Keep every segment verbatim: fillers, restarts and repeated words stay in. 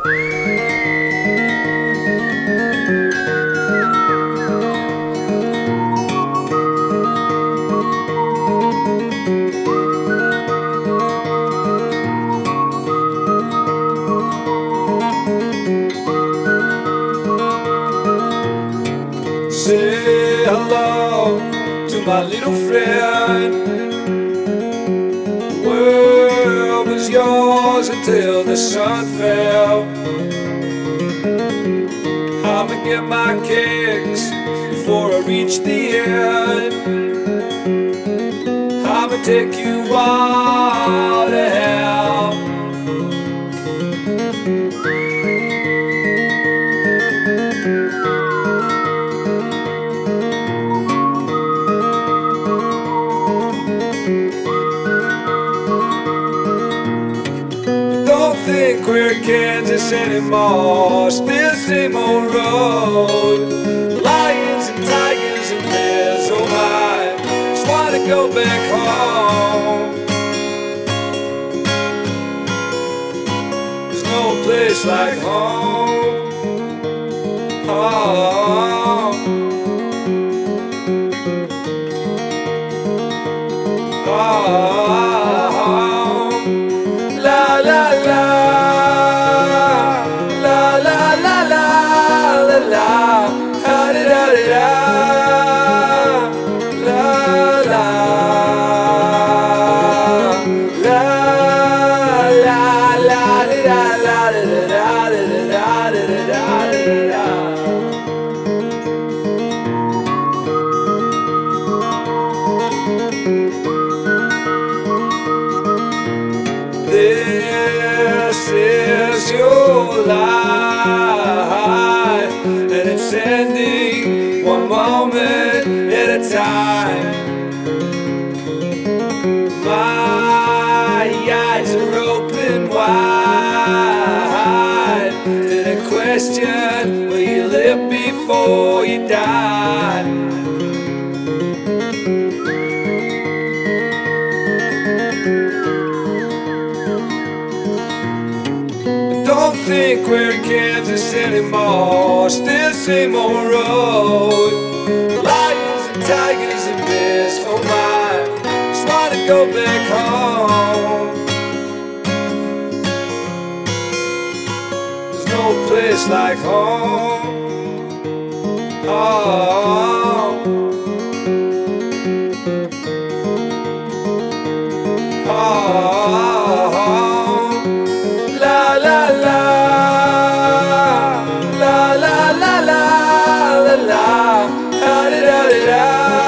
Say hello to my little friend. The world was yours until the sun fell. I'ma get my kicks before I reach the end. I'ma take you all to hell. Don't think we're in Kansas anymore. Still same old road. Lions and tigers and bears, oh my. Just wanna go back home. There's no place like home. Oh. Oh. La la la, la la la la la la, ha da da da da, la la, la la la da da la da da da da da da da da. This is your life, and it's ending one moment at a time. My eyes are open wide to the question, will you live before you die? Don't think we're in Kansas anymore. Still same old road. Lions and tigers and bears, oh my. Just wanna go back home. There's no place like home. Oh. Oh. La la la, la la la la la la, ha da da da da,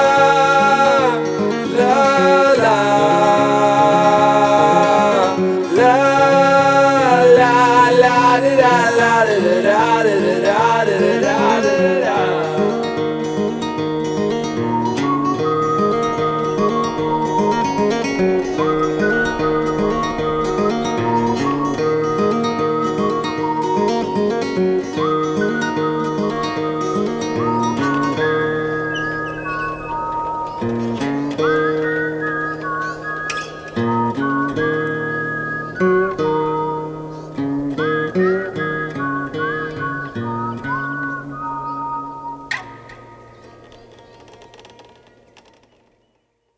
la la, la la la da da la da da da da.